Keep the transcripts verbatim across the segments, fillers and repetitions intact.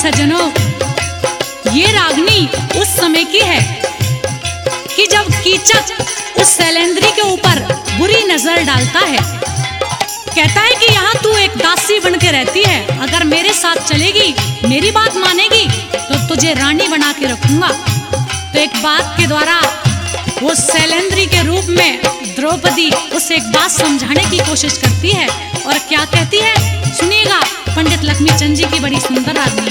सज्जनों, ये रागनी उस समय की है कि जब कीचक उस शैलेंद्री के ऊपर बुरी नजर डालता है। कहता है कि यहाँ तू एक दासी बन के रहती है, अगर मेरे साथ चलेगी, मेरी बात मानेगी तो तुझे रानी बना के रखूंगा। तो एक बात के द्वारा वो शैलेंद्री के रूप में द्रौपदी उसे एक बात समझाने की कोशिश करती है। और क्या कहती है सुनिएगा, पंडित लक्ष्मीचंद जी की बड़ी सुंदर रागनी।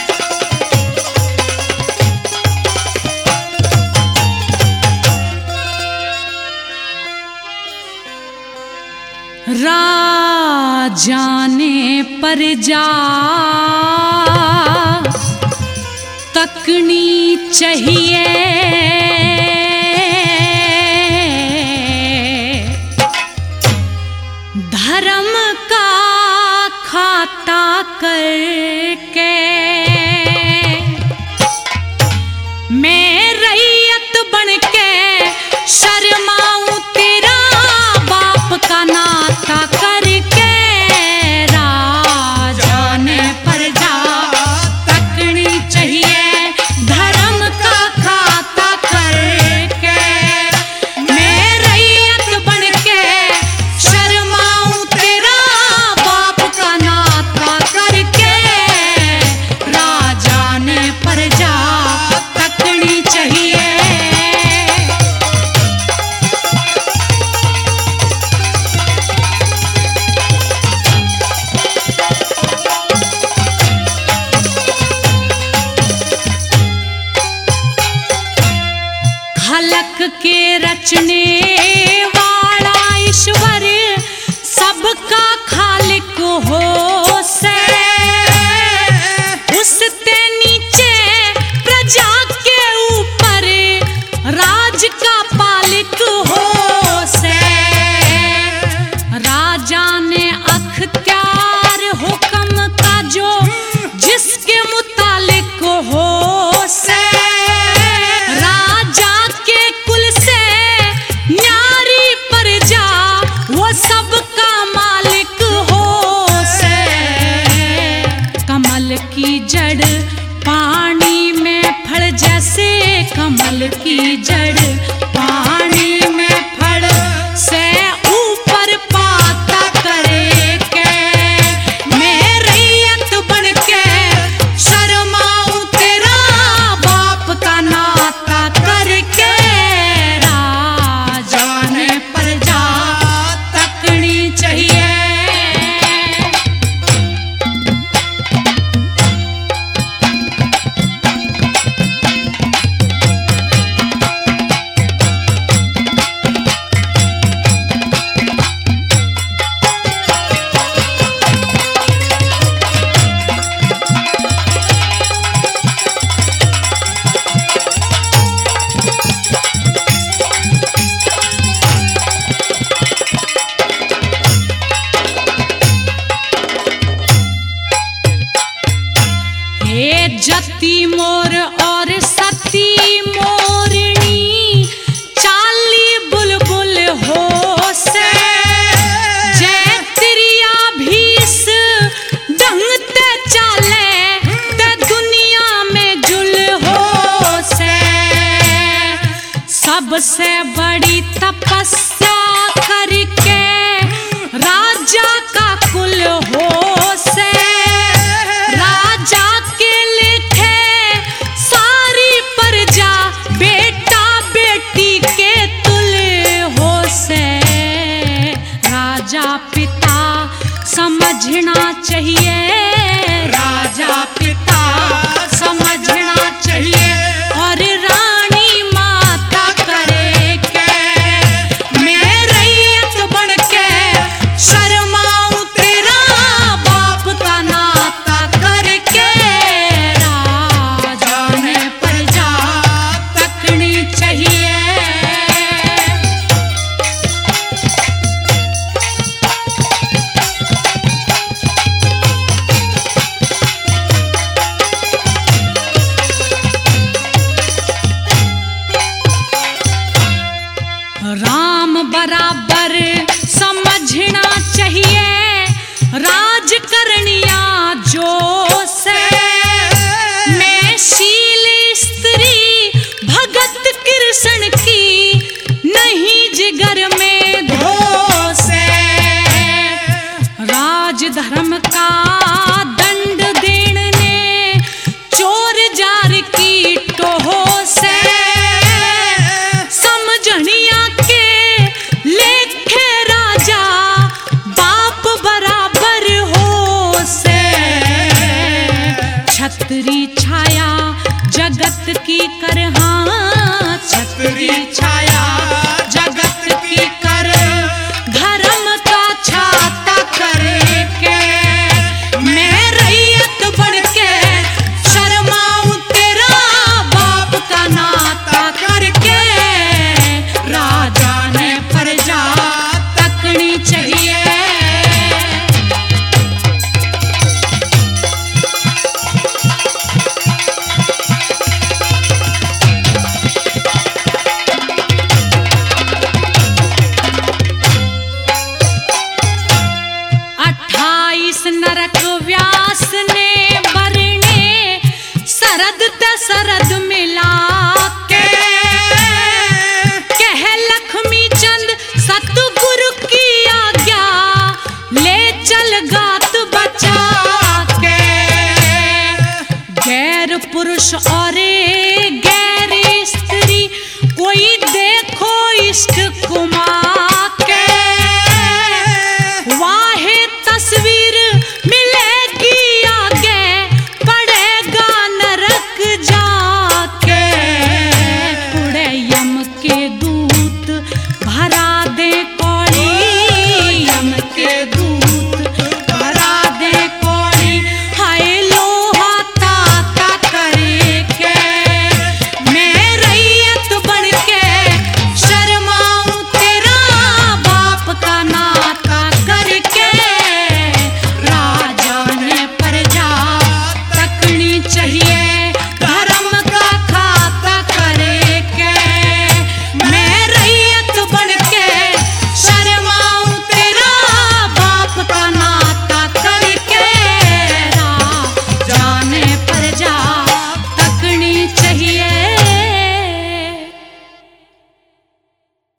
राजाने पर जा तकनी चाहिए, धर्म का खाता करके मैं रैयत बन के शर्माऊं तेरा बाप का नाता करके। राजाने पर जा तकनी चाहिए, धर्म का खाता करके मैं रैयत बन के शर्माऊं तेरा बाप का नाता करके। राजाने पर जा तकनी चाहिए। खलक के रचने वाला ईश्वर सबका खालिक हो से, उससे नीचे प्रजा के ऊपर राज का पालिक हो से। राजा ने अख्तियार हुक्म का जो जिसके मुतालिक हो से। राजा के कुल से न्यारी प्रजा वो सबका मालिक हो से। कमल की जड़ पानी में फल जैसे, कमल की जड़ पानी में फल से ऊपर पाता करे के मैं रैयत बन के शर्माऊं तेरा बाप का नाता करके। राजाने पर जा तकनी चाहिए। हे जती मोर और सती मोरनी चाली बुलबुल हो से। जय तिरिया भीस ढंगते चाले ते दुनिया में जुल हो से। सबसे बड़ी तपस्या करके राजा का कुल हो से। राजा के लिखे सारी प्रजा बेटा बेटी के तुल हो से। राजा पिता समझना चाहिए